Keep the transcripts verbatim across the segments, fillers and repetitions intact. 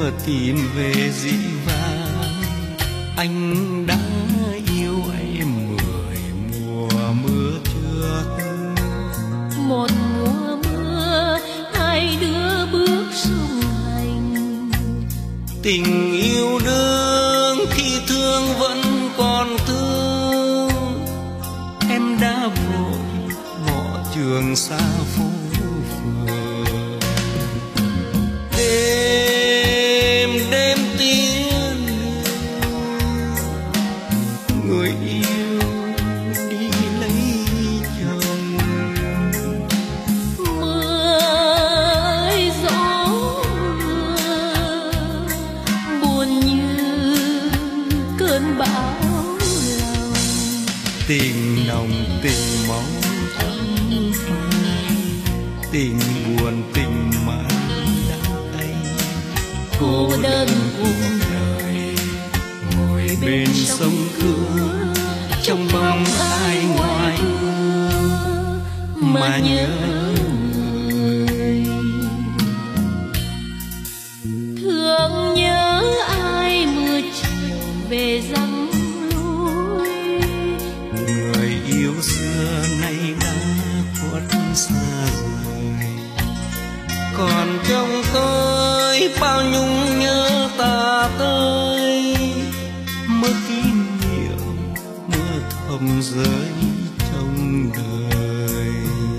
mưa tìm về dĩ vãng. Anh đã yêu em mười mùa mưa trước. Một mùa mưa hai đứa bước song hành. Tình yêu đương khi thương vẫn còn thương. Em đã vội bỏ trường xa phố phường. Đêm đêm tiến người yêu đi lấy chồng. Mưa ơi gió mưa buồn như cơn bão lòng. Tình nồng tình máu thắm phai, tình buồn tình mang đắng cay. Cô đơn cuộc đời ngồi bên sông cửa, trong bóng ai ngoài mà nhớ người. Thương nhớ ai mưa chiều về răng lối. Người yêu xưa nay đã khuất xa rồi. Còn trong tôi bao nhung nhớ ta tới. Mơ kỷ niệm mưa thầm rơi trong đời.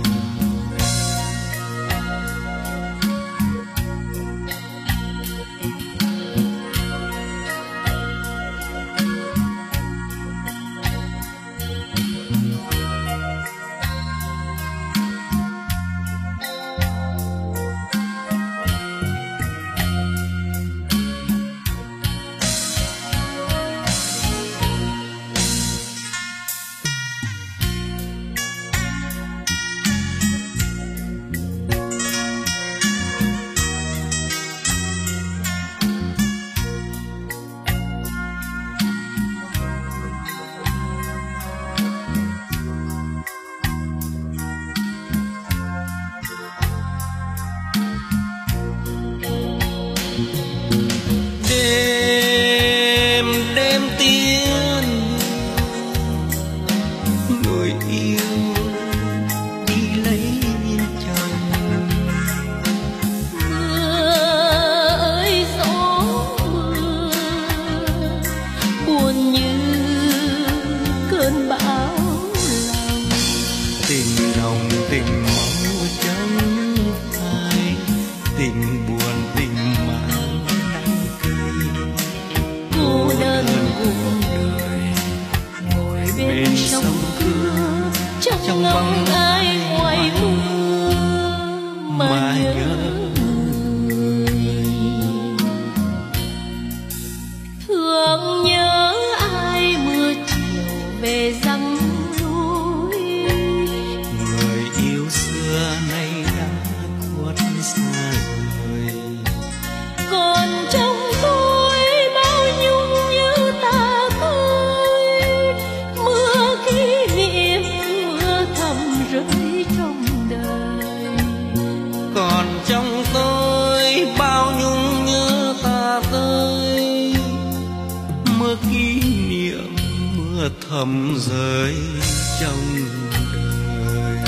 Thầm rơi trong đời.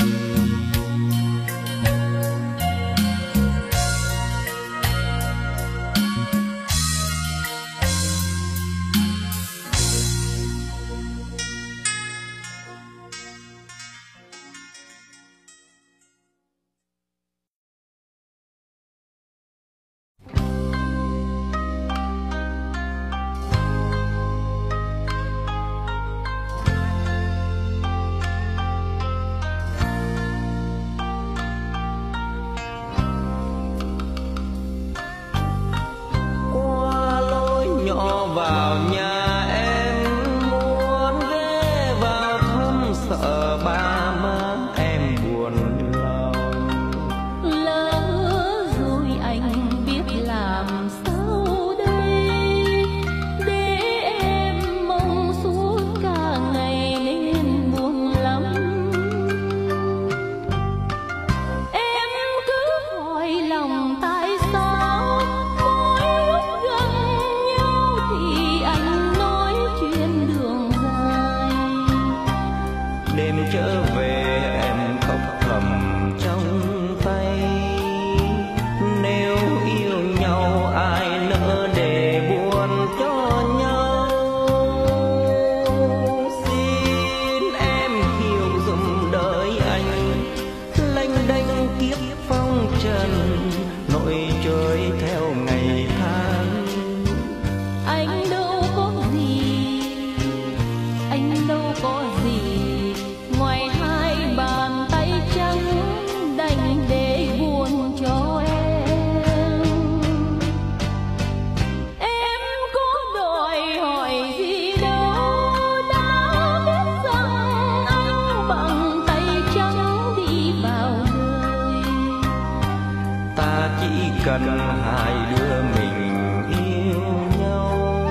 cần hai đứa mình yêu nhau.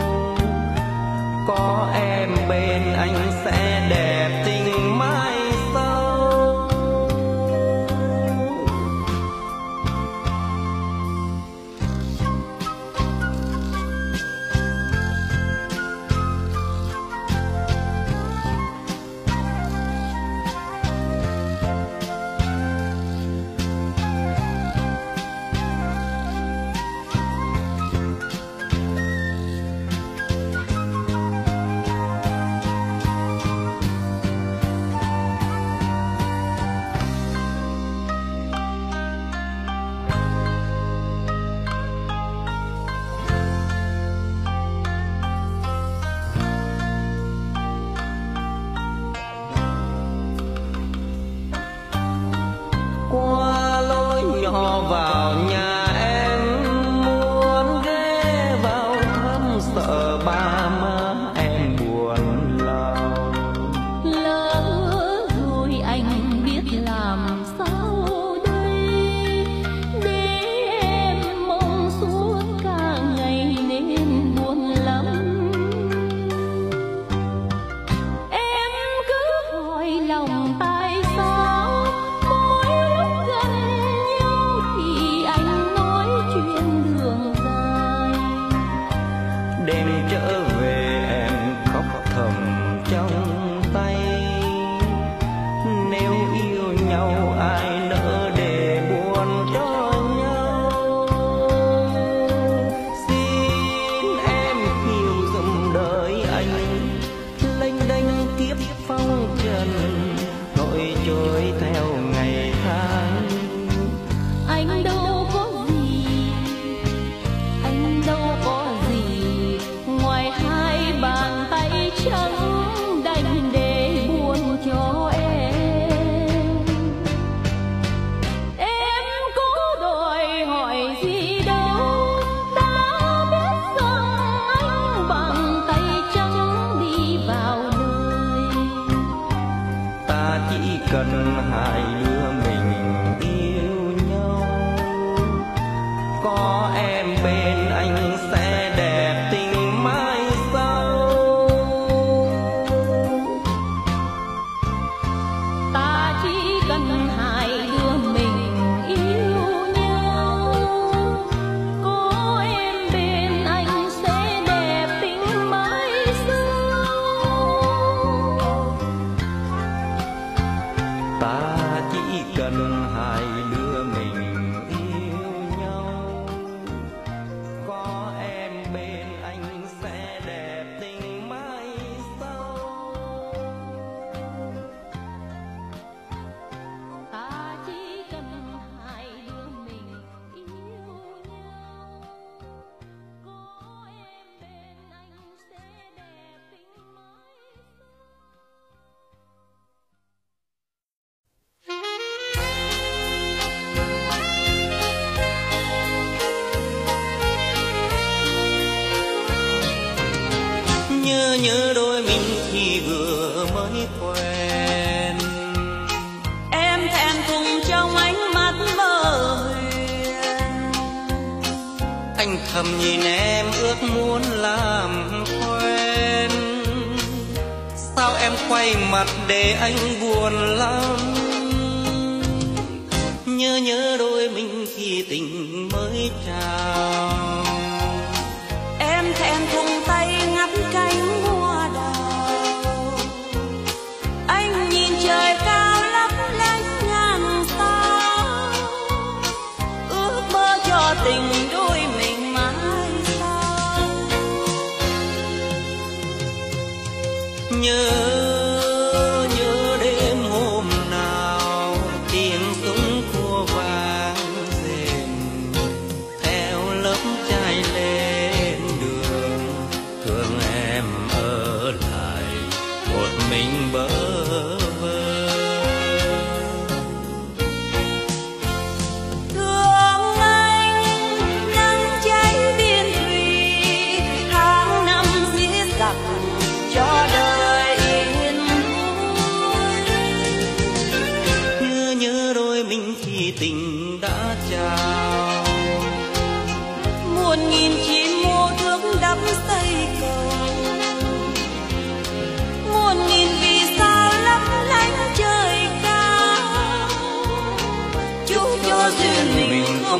Có em bên anh sẽ đẹp tình mãi sau. Qua lối nhỏ vào nhà em, muốn ghé vào thăm sợ ba má em buồn lòng. Lỡ rồi anh biết làm sao đây, để em mong suốt cả ngày nên buồn lắm. Em cứ hỏi lòng tại sao mỗi lúc gần nhau thì anh nói chuyện đường dài. Đêm trở về em khóc thầm trong tay. Nếu yêu nhau ai nỡ để buồn cho nhau. Xin em hiểu dùm đời anh, lênh đênh kiếp phong trần, nỗi trôi theo ngày tháng. Anh đâu có gì, anh đâu có gì ngoài hai bàn tay trắng đành để buồn cho em. Em có đòi hỏi gì đâu, đã biết rằng anh bằng tay trắng đi vào đời. Ta chỉ cần hai đứa mình yêu nhau. Có em bên anh sẽ đẹp tình mãi sau. Ta chỉ cần hai đứa mình yêu nhau. Có em bên anh sẽ đẹp tình mãi sau. Ta chỉ cần hai đứa mình yêu nhau. Có em bên anh sẽ đẹp tình mãi sau. Ta chỉ cần hai đứa mình yêu nhau. Có em bên anh sẽ đẹp tình mãi sau. Nhớ nhớ đôi mình khi vừa mới quen. Em thẹn thùng trong ánh mắt mơ huyền. Anh thầm nhìn em ước muốn làm quen. Sao em quay mặt để anh buồn lắm. Nhớ nhớ đôi mình khi tình mới trao. Em thẹn thùng tay ngắt cánh hoa đào. Anh nhìn trời cao lấp lánh ngàn sao, ước mơ cho tình đôi mình mãi sau. Nhớ nhớ đêm hôm nào tiếng súng cua vang rền, theo lớp trai lên đường. Thương em ở lại một mình bơ vơ. Thương anh nắng cháy biên thùy, tháng năm giết giặc cho đời yên vui. Nhớ nhớ đôi mình khi tình đã trao.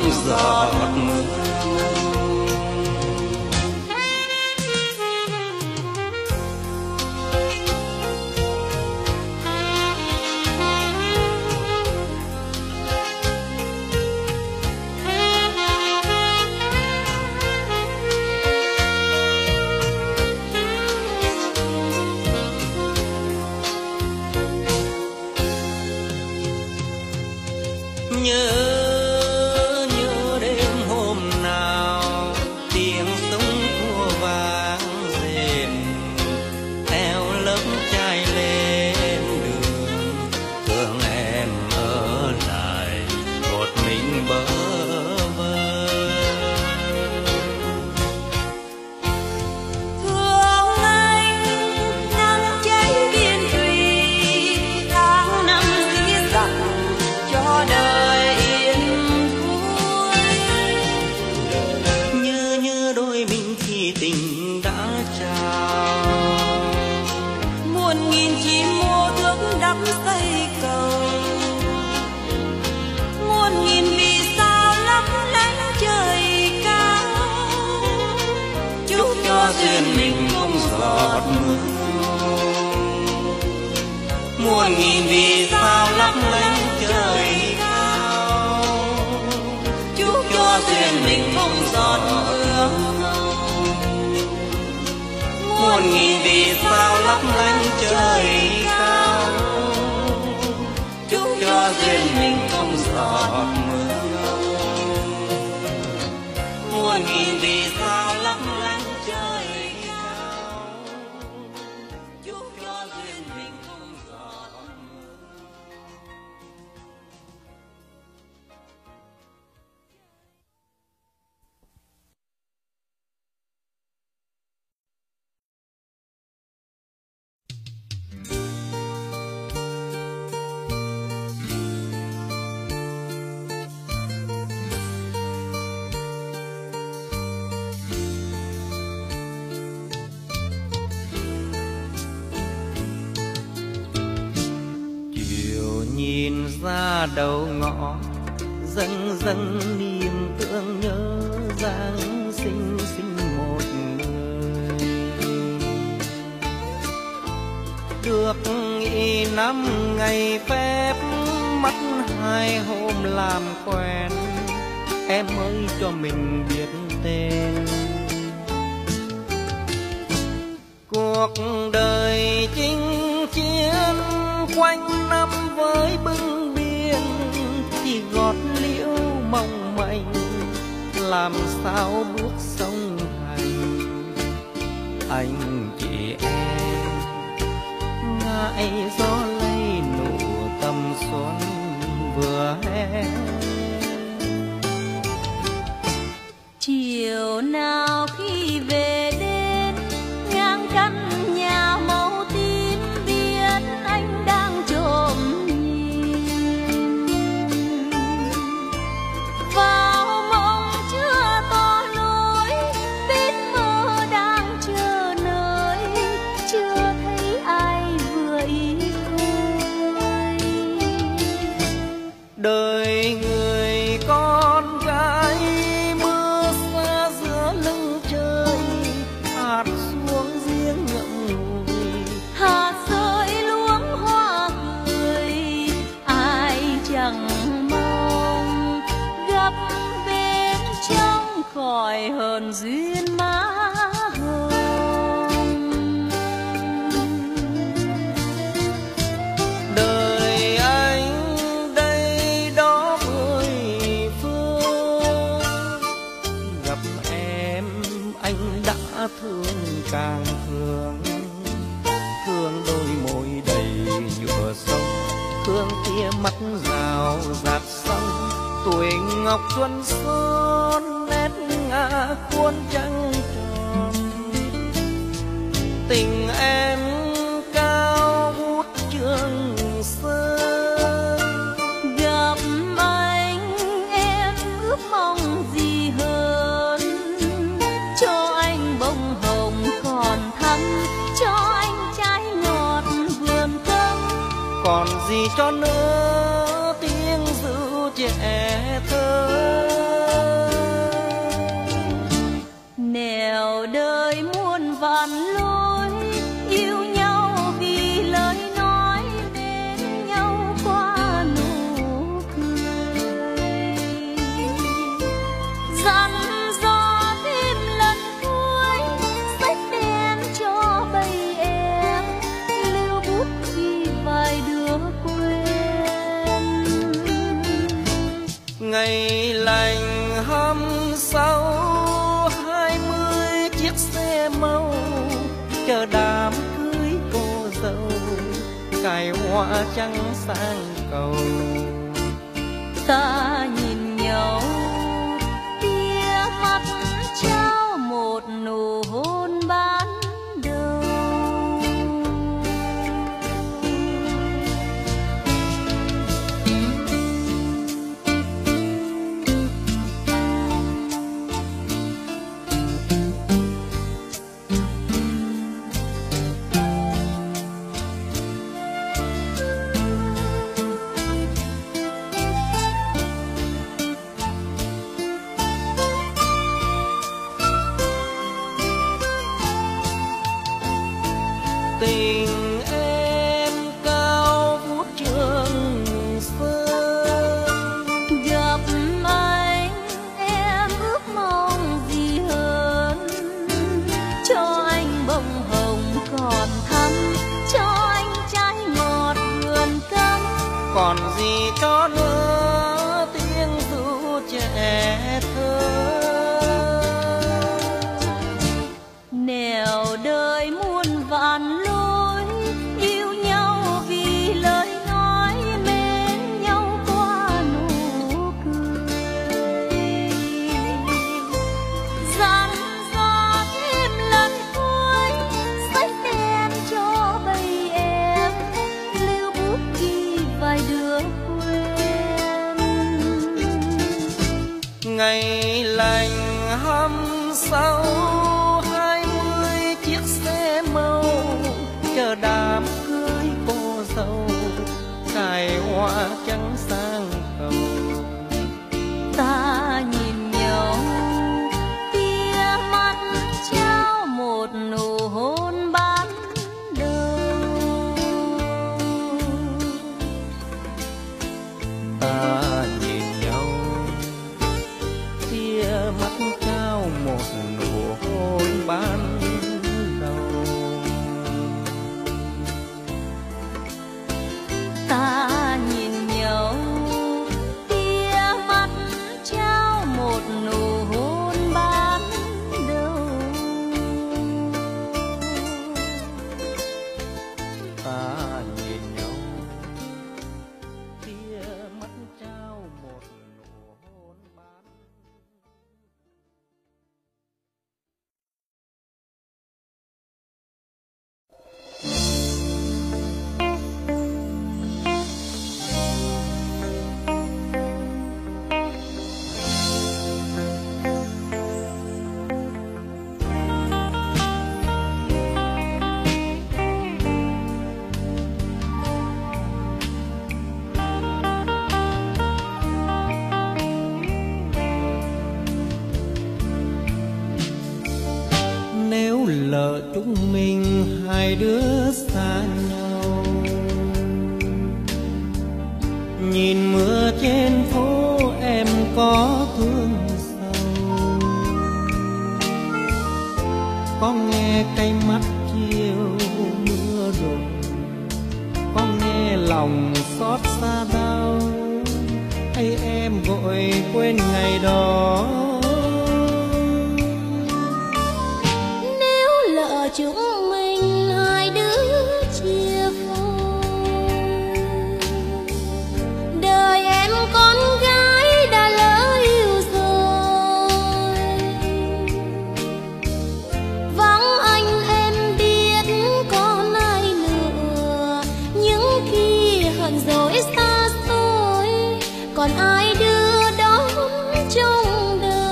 không giọt mưa. Nhớ nhớ đêm hôm nào tiếng súng thua vang rền theo lớp trai lên đường, thương em ở lại một mình bơ vơ. Thương anh nắng cháy biên thùy, tháng năm dĩ dặn cho đời yên vui. Như như đôi mình khi tình đã trao, Muôn nghìn chim mùa thước đắm xây cầu, muôn nghìn vì sao lấp lánh trời cao. chúc cho duyên mình không giọt mưa. Muôn nghìn vì sao lấp lánh trời cao, Chúc cho duyên mình không giọt mưa. muôn nghìn vì sao lấp lánh trời cao, chúc cho duyên mình không giọt mưa. Muôn nghìn vì sao lấp lánh trời cao, chúc cho duyên mình không giọt mưa. Chiều nhìn ra đầu ngõ, dâng dâng niềm thương nhớ Giáng sinh sinh một người. Được nghỉ năm ngày phép, mất hai hôm làm quen, em mới cho mình biết tên. Cuộc đời chinh chiến quanh năm với bưng biên, thì gót liễu mong manh làm sao bước sông hành. Anh chị em ngại gió lây nụ tầm xuân vừa hè. Chiều nào khi về đến ngang căn nhà màu tím, biết anh đang trộm nhìn vào mong chưa to nỗi, biết mơ đang chờ nơi, chưa thấy ai vừa ý thôi. Đời người con gái mưa xa giữa lưng trời, hạt xuống riêng ngậm ngùi. Hạt rơi luống hoa cười, ai chẳng mong gặp bên trong khỏi hờn duyên má hồng. Đời anh đây đó mười phương, gặp em anh đã thương càng thương. Thương đôi môi đầy nhựa sông, thương tia mắt rào rạt sông, tuổi ngọc xuân son nét ngã khuôn trăng tròn. Tình em cao vút trường sơn, Gặp anh em ước mong gì hơn, cho anh bông hồng còn thắm, cho anh trái ngọt vườn cấm. còn gì cho nữa tiếng ru trẻ thơ. Ngày lành hôm sau hai mươi chiếc xe màu chờ đám cưới cô dâu cài hoa trắng sang cầu. Ta nhìn nhau tia mắt trao một nụ hôn ban đầu. Tình em cao vút trường sơn, Gặp anh em ước mong gì hơn, cho anh bông hồng còn thắm, cho anh trái ngọt vườn cấm. còn gì cho nữa tiếng ru trẻ thơ. Nẻo đời muôn vạn lối, yêu nhau vì lời nói, mến nhau qua nụ cười. Dặn dò thêm lần cuối, sách tem cho bầy em, lưu bút ghi vài đứa quên. Ngày lành hôm sau hai mươi chiếc xe màu chờ đám cưới cô dâu cài hoa trắng sang cầu. Ta nhìn nhau tia mắt trao một nụ hôn ban đầu. Ta nhìn nhau tia mắt trao một nụ hôn ban đầu. Ta nhìn nhau tia mắt trao một nụ hôn ban đầu. Ta nhìn nhau tia mắt trao một nụ hôn ban. Nếu lỡ chúng mình hai đứa xa nhau, nhìn mưa trên phố em có thương sâu, có nghe cay mắt chiều mưa rồi, có nghe lòng xót xa đau, hay em vội quên ngày đó. Lỡ chúng mình hai đứa chia phôi, đời em con gái đã lỡ yêu rồi. Vắng anh em biết còn ai nữa, những khi hận rồi xa xôi, còn ai đưa đón trong đời.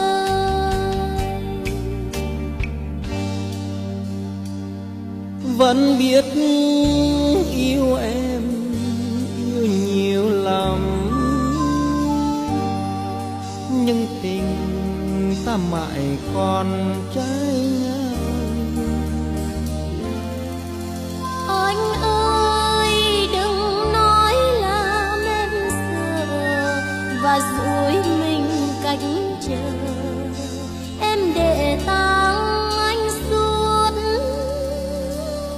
Vẫn biết yêu em, yêu nhiều lắm, nhưng tình ta mãi còn trái ngang. Anh ơi đừng nói làm em sợ, và dối mình cách chờ, em để tang anh suốt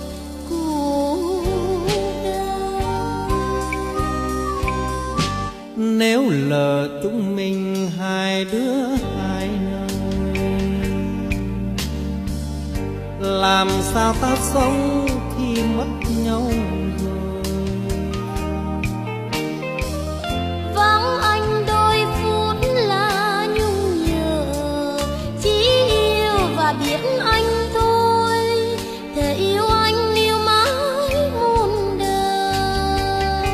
cuộc đời. Nếu lỡ chúng mình hai đứa hai nơi, làm sao ta sống khi mất nhau rồi. Vắng anh đôi phút là nhung nhớ, chỉ yêu và biết anh thôi, thể yêu anh yêu mãi muôn đời.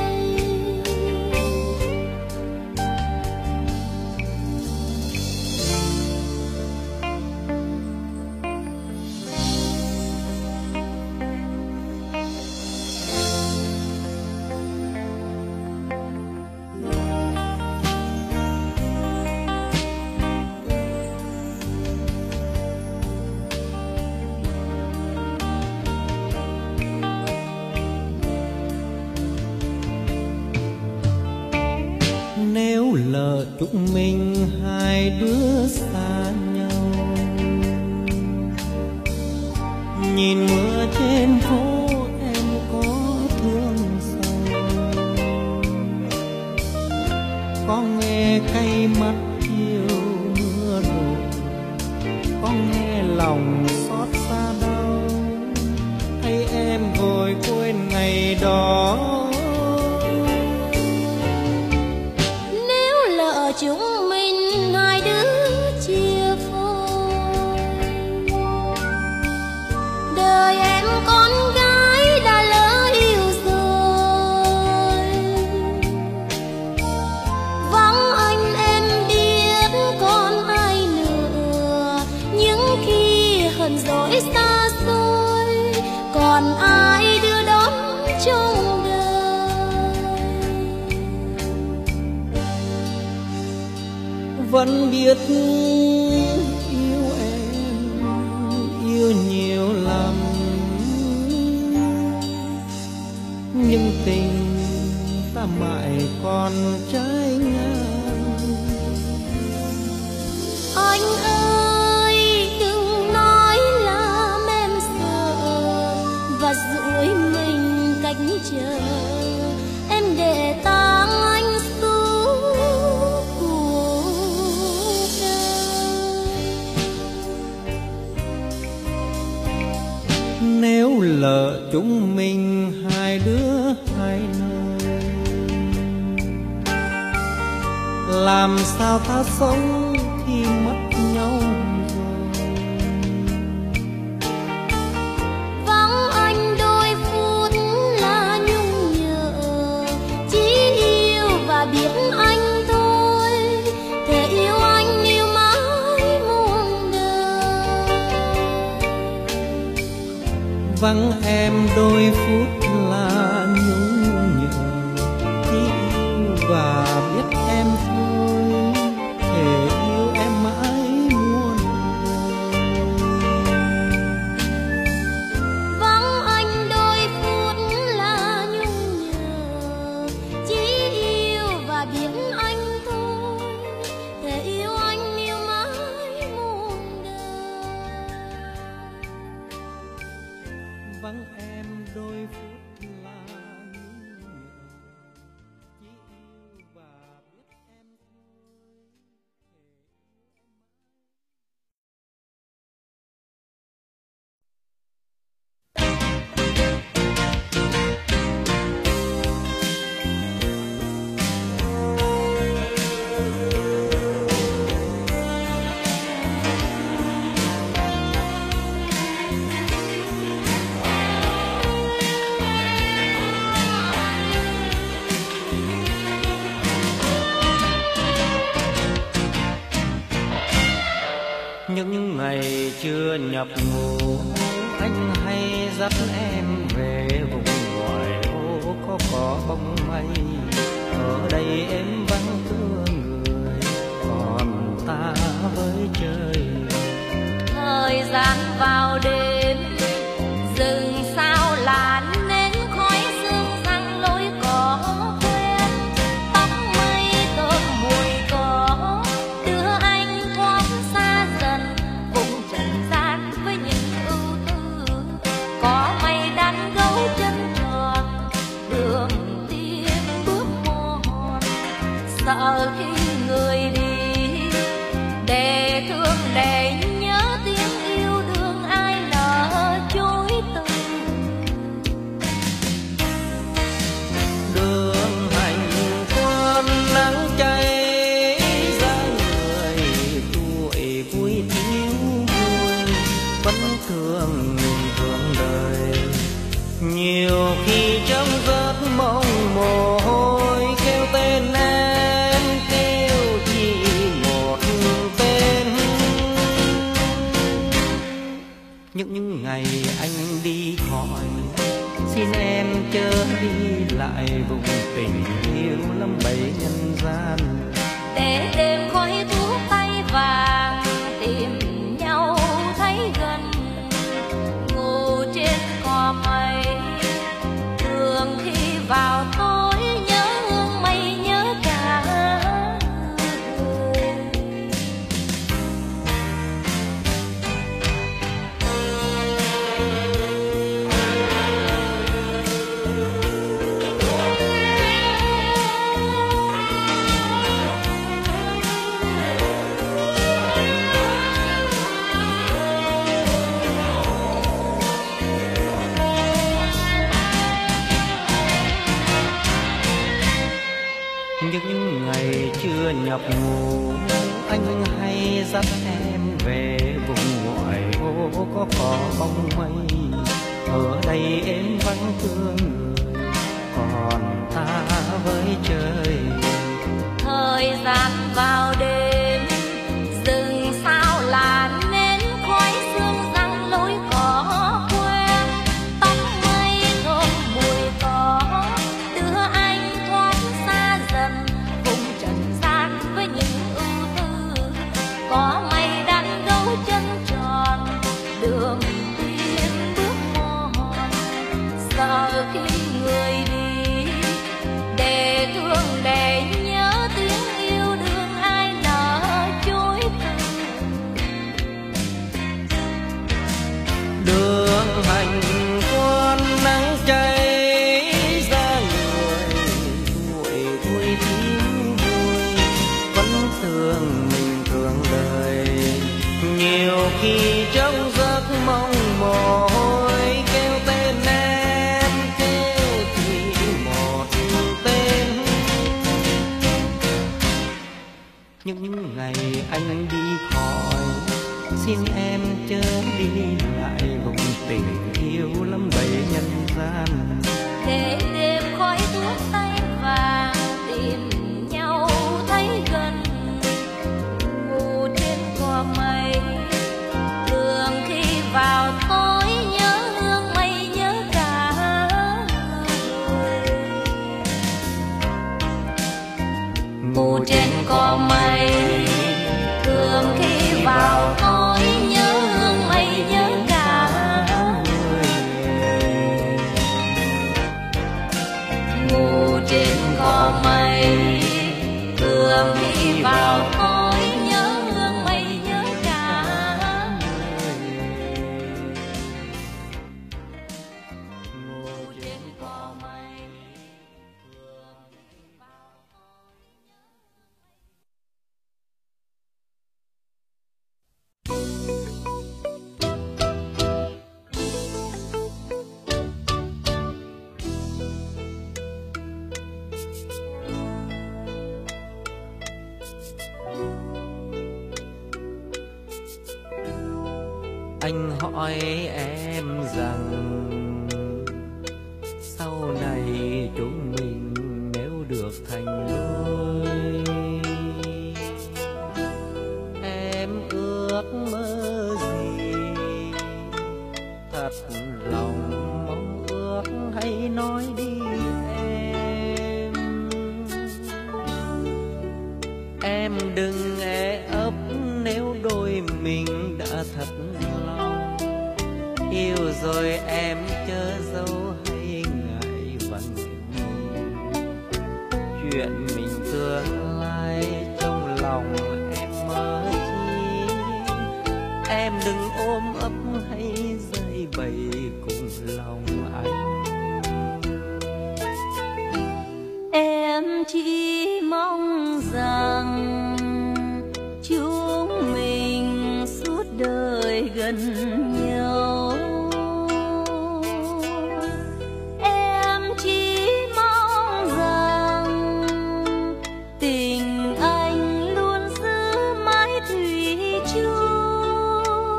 Nếu lỡ chúng mình hai đứa xa nhau, nhìn mưa trên phố em có thương sâu, có nghe cay mắt chiều mưa đổ, có nghe lòng xót xa đau, hay em vội quên ngày đó. Chúng mình hai đứa chia phôi, đời em con gái đã lỡ yêu rồi. Vắng anh em biết còn ai nữa, những khi hờn dỗi xa xôi, còn ai đưa đón trong đời. Vẫn biết yêu em, yêu nhiều lắm, nhưng tình ta mãi còn trái ngang. Anh ơi đừng nói làm em sợ, và dụi mình cách chờ em để tang anh xuống cuộc đời. Nếu lỡ chúng mình hai đứa hai nơi, làm sao ta sống khi mất nhau rồi. Vắng anh đôi phút là nhung nhớ, chỉ yêu và biết anh thôi, thể yêu anh yêu mãi muôn đời. Vắng em đôi phút là nhung nhớ, chỉ yêu và biết em thôi, thể yêu em mãi muôn đời. Vắng anh đôi phút là nhung nhớ, chỉ yêu và biết anh thôi, thể yêu anh yêu mãi muôn đời. Vắng em đôi phút là nhung nhớ, chỉ yêu và biết em thôi, thể những ngày chưa nhập ngũ, anh hay dắt em về vùng ngoài ô có cỏ bông mây. Ở đây em vắng thưa người, còn ta với trời. thời gian vào đêm rừng sao làn nến khói sương răng lối cỏ quen, tóc mây tôm mùi cỏ đưa anh thoáng xa dần vùng trần gian với những ưu tư. Có mây đan gấu chân tròn đường tiên bước mòn, sợ khi người đi, để thương để nhớ tiếng yêu đương ai nỡ chối từ. Đường hành quân nắng cháy ra người, tuổi vui thiếu vui vẫn thường thường đời. Nhiều khi trong giấc mộng mồ hôi kêu tên em, kêu chỉ một tên. Những những ngày anh đi khỏi, xin em chớ đi lại vùng tình yêu lắm bấy nhân gian. Để đêm khói thuốc tay vàng tìm nhau thấy gần, ngủ trên cỏ mây. Thường khi vào tối nhớ hương mây nhớ cả người. Những ngày chưa nhập ngủ, anh hay dắt em về vùng ngoại ô có cỏ bóng mây. Ở đây em vắng thương người, còn ta với trời. Thời gian vào đêm, rừng sao là nến khói sương răng lối cỏ quen. Tóc mây thơm mùi cỏ đưa anh thoát xa dần vùng trần gian với những ưu tư. Có mây đan gấu chân tròn đường tiên bước mòn, sợ khi người đi, để thương để nhớ tiếng yêu đương ai nỡ chối từ. Đường hành quân nắng cháy ra người, tuổi vui thiếu vui vẫn thường mình thường đời. Nhiều khi trong giấc mong mồ hôi kêu tên em, kêu chỉ một tên. Những ngày anh đi khỏi, xin em chớ đi lại vùng tình yêu lắm bấy nhân gian. Để đêm khói thuốc tay vàng tìm nhau thấy gần, ngủ trên cỏ mây. Thường khi vào tối nhớ hương mây nhớ cả người. Ngủ trên cỏ mây, thường khi vào tối nhớ hương mây nhớ cả người. Ngủ trên cỏ mây, thường khi vào tối nhớ hương mây nhớ cả người. Ngủ trên cỏ mây, thường khi vào tối nhớ. Anh hỏi em rằng sau này chúng mình nếu được thành đôi, em ước mơ gì? Thật lòng mong ước hãy nói đi em. Em đừng e ấp nếu đôi mình đã thật lòng. Yêu rồi em chớ giấu hay ngại vắng mình. Chuyện mình tương lai trong lòng em mơ chi. Em đừng ôm ấp hay dây bày cùng lòng anh. Em chỉ mong gần nhau. Em chỉ mong rằng tình anh luôn giữ mãi thủy chung.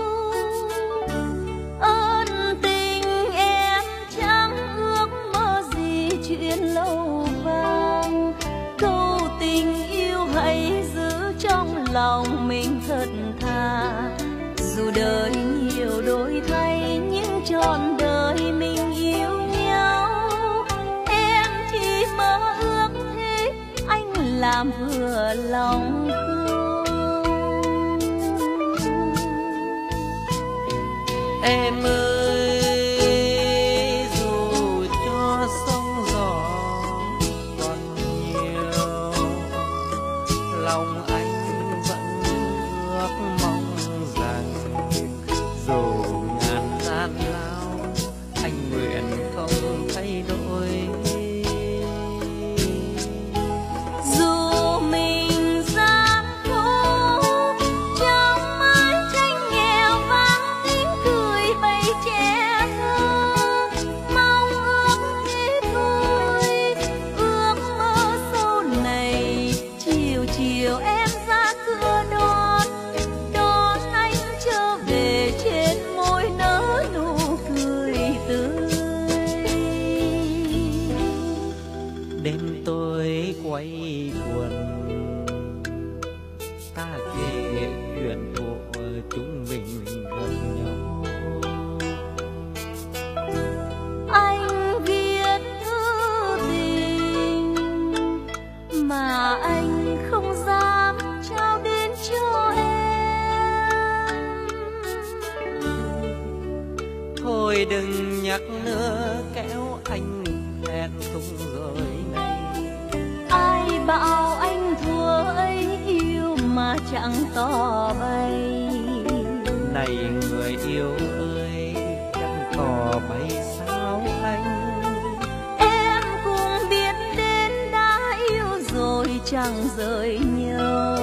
Ơn tình em chẳng ước mơ gì chuyện lâu vang. Câu tình yêu hãy giữ trong lòng mình thật thà. Dù đời nhiều đổi thay nhưng trọn đời mình yêu nhau. Em chỉ mơ ước thế anh làm vừa lòng không. Em ơi, dù cho sóng gió còn nhiều, lòng anh vẫn ước mong rằng dù ngàn gian lao anh nguyện không thay đổi. Dù mình gian khổ trong mái tranh nghèo vắng tiếng cười bầy trẻ thơ, mong ước thế thôi, ước mơ sau này chiều chiều em ra cửa đón đón anh trở về, trên môi nở nụ cười tươi. Đêm tôi quay quần ta kể chuyện của chúng mình gặp nhau. Anh viết thư tình mà anh không dám trao đến cho em. Thôi đừng nhắc nữa kéo anh hẹn không rồi này. Ai bảo anh thua ấy yêu mà chẳng tỏ bày. Này người yêu ơi, chẳng tỏ bày sao anh. Em cũng biết đến đã yêu rồi chẳng rời nhau.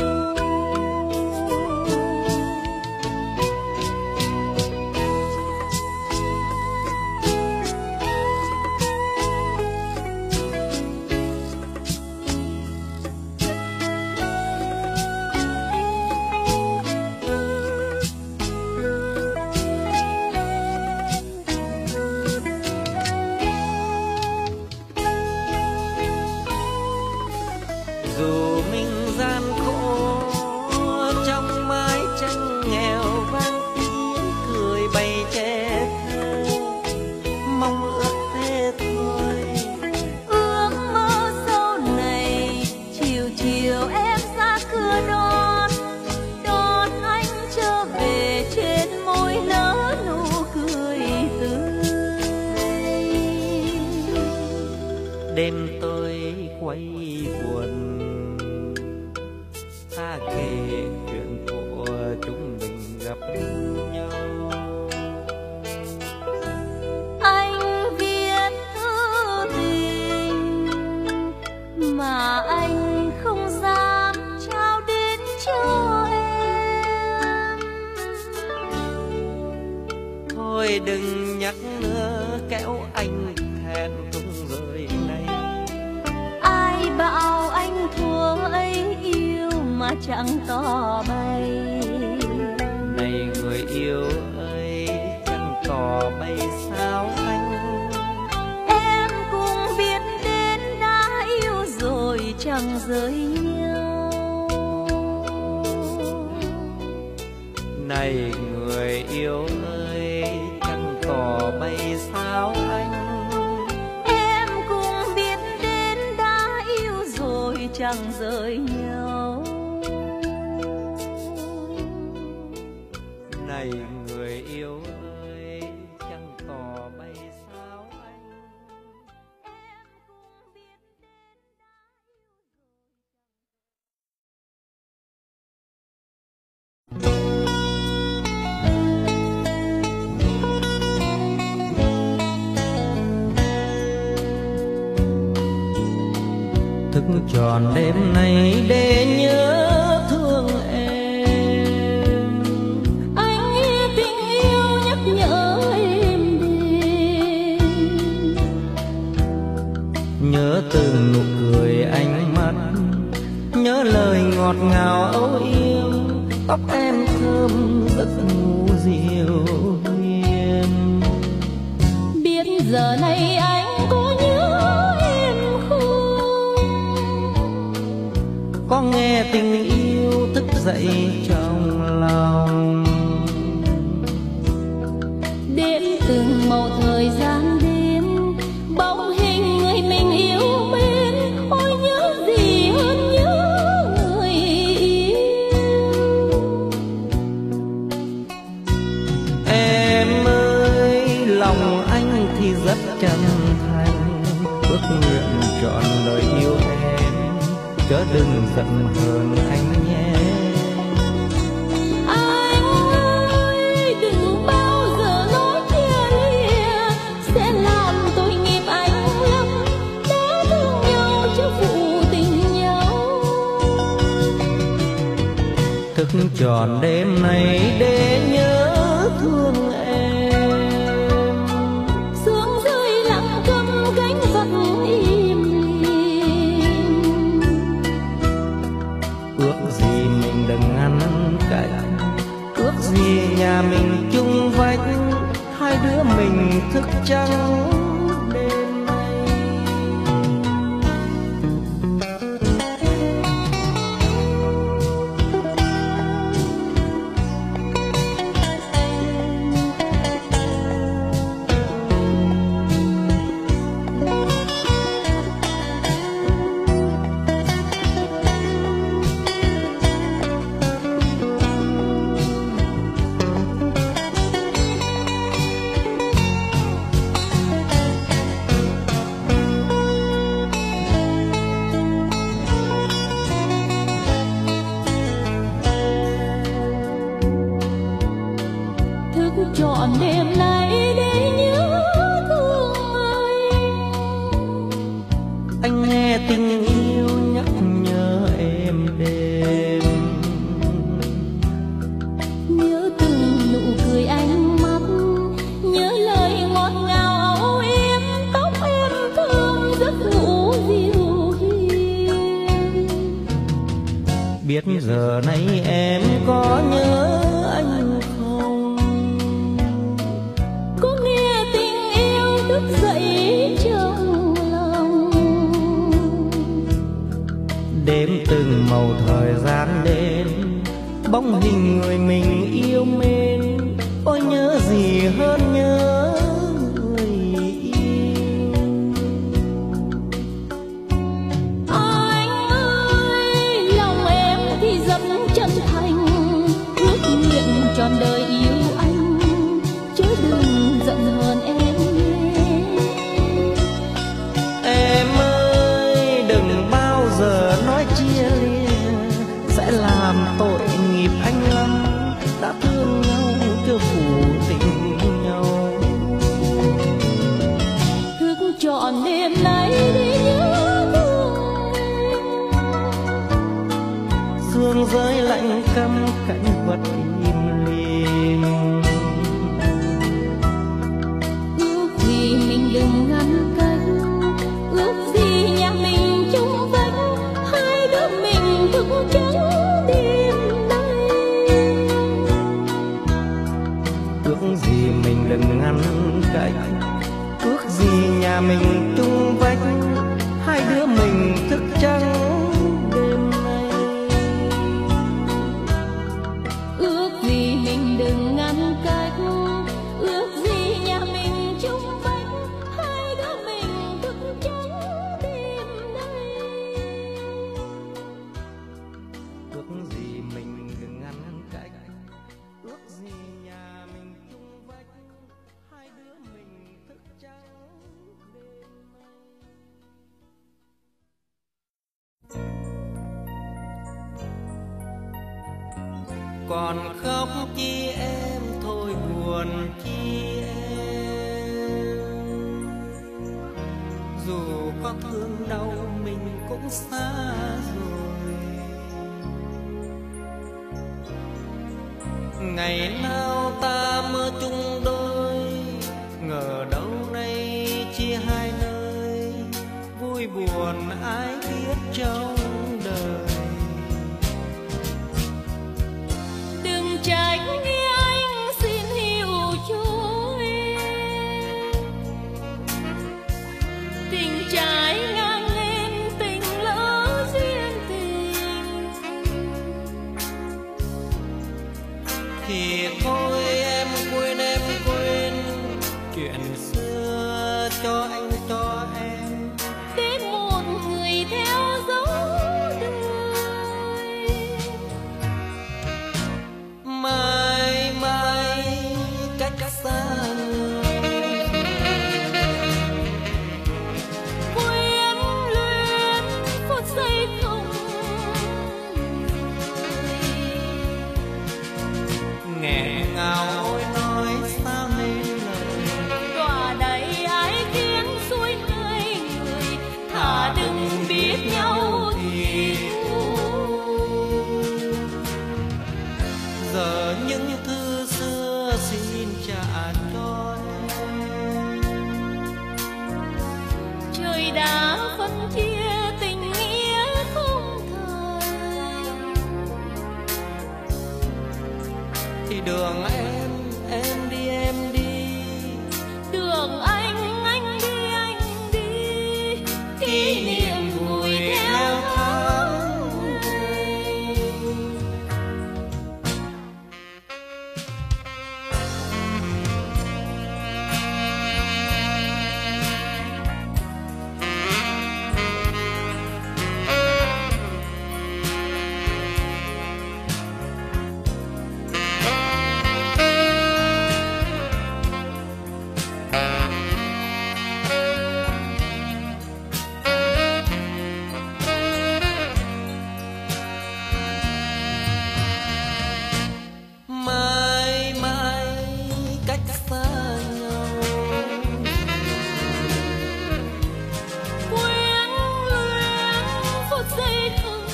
Dù mình gian khổ trong mái tranh nghèo vang tiếng cười bày trẻ thơ, mong ước thế thôi. Ước mơ sau này chiều chiều em ra cửa đón đón anh trở về, trên môi nở nụ cười tươi. Đêm tôi quay quần ta kể chuyện của chúng mình gặp nhau. Anh viết thư tình mà anh không dám trao đến cho em. Thôi đừng nhắc nữa kéo anh hẹn không rồi này. Ai bảo anh thua ấy yêu mà chẳng tỏ bày. Này người yêu ơi, chẳng tỏ bày sao anh. Em cũng biết đến đã yêu rồi chẳng rời nhau. Này người yêu ơi, chẳng tỏ bày sao anh. Em cũng biết đến đã yêu rồi chẳng rời nhau. Này người yêu ơi, chẳng tỏ bày sao anh. Thức tròn đêm nay để nhớ thương em. Anh nhớ lời ngọt ngào âu yếm, tóc em thơm giấc ngủ dịu hiền. Biết giờ này anh có nhớ em không? Có nghe tình yêu thức dậy trong lòng. Đêm từng màu thời gian đêm, bóng hình người mình yêu mến, ôi nhớ gì hơn nhớ người yêu. Em ơi, lòng anh thì rất chân thành, ước nguyện trọn đời yêu em, chớ đừng giận hờn anh nhé. Anh ơi, đừng bao giờ nói chia lìa, sẽ làm tội nghiệp anh lắm, đã thương nhau chứ phụ tình nhau. Thức trọn đêm này để nhớ thương em, Sương rơi lặng câm cánh vật im lìm. ước gì mình đừng ngăn cách, ước gì nhà mình chung vách, hai đứa mình thức trắng đêm nay. Thức trọn đêm nay để nhớ thương anh. Anh nghe tình yêu nhắc nhớ em đêm, Nhớ từng nụ cười ánh mắt, nhớ lời ngọt ngào âu yếm, tóc em thơm giấc ngủ dịu hiền. biết giờ này em có nhớ anh không? Có nghe tình yêu thức dậy trong lòng. Đêm từng màu thời gian đến, bóng hình người mình yêu mến, ôi nhớ gì hơn nhớ người yêu. Anh ơi, lòng em thì dẫm chân thành, ước nguyện trọn đời yêu anh, chớ đừng giận hờn em nhé. Em ơi, đừng bao giờ nói chia lìa, sẽ làm tội nghiệp anh lắm, đã thương nhau chưa phụ tình nhau. Thức trọn đêm nay để nhớ thương em, Sương rơi lạnh căm cảnh vật im lìm. ước gì mình đừng ngăn cách, ước gì nhà mình chung vách, hai đứa mình thức trắng đêm nay. Ước gì mình đừng ngăn cách, ước gì nhà mình chung vách, hai đứa mình thức trắng đêm nay. Ước gì mình đừng ngăn cách, ước gì nhà mình chung vách, hai đứa mình thức trắng đêm nay. Ước gì mình đừng ngăn cách, ước gì nhà mình chung vách, hai đứa mình thức trắng đêm nay. Còn khóc chi em, thôi buồn chi em, dù có thương đau mình cũng xa rồi. Ngày nào ta mơ chung đôi, ngờ đâu nay chia hai nơi, vui buồn ai biết trong đời. thôi em quên em quên chuyện xưa cho anh cho em. Đến một người theo dấu đời, mãi mãi cách xa quyến luyến phút giây không nghẹn ngào ôi nói sao nên lời. đọa đầy ái khiến xuôi hai người, thà đừng biết nhau thì giờ những thư xưa xin trả cho em. trời đã phân chia tình nghĩa không thời, Thì đường em em đi em đi, đường anh anh đi anh đi, kỷ niệm vui theo tháng ngày. mãi mãi cách xa nhau. Quyến luyến phút giây không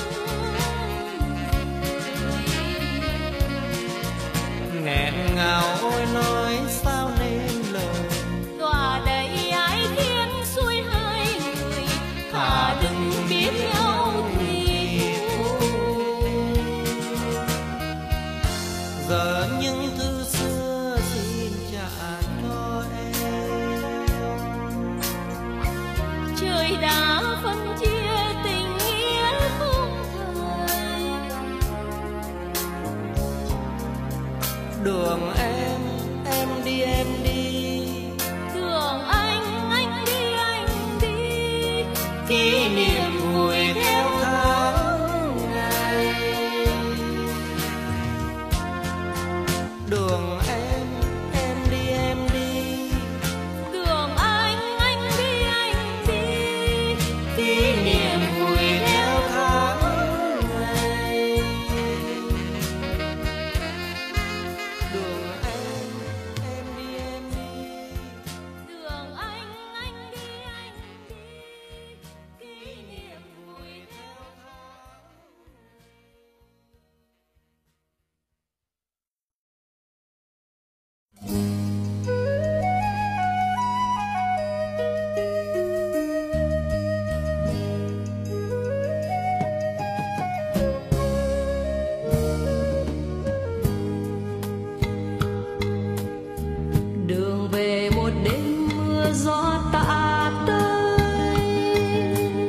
Nghẹn ngào ôi nói sao nên lời. đọa đầy ái khiến xuôi hai người, thà đừng biết nhau thì Giờ những thư xưa xin trả cho em. trời đã phân chia tình nghĩa không thời, Đường em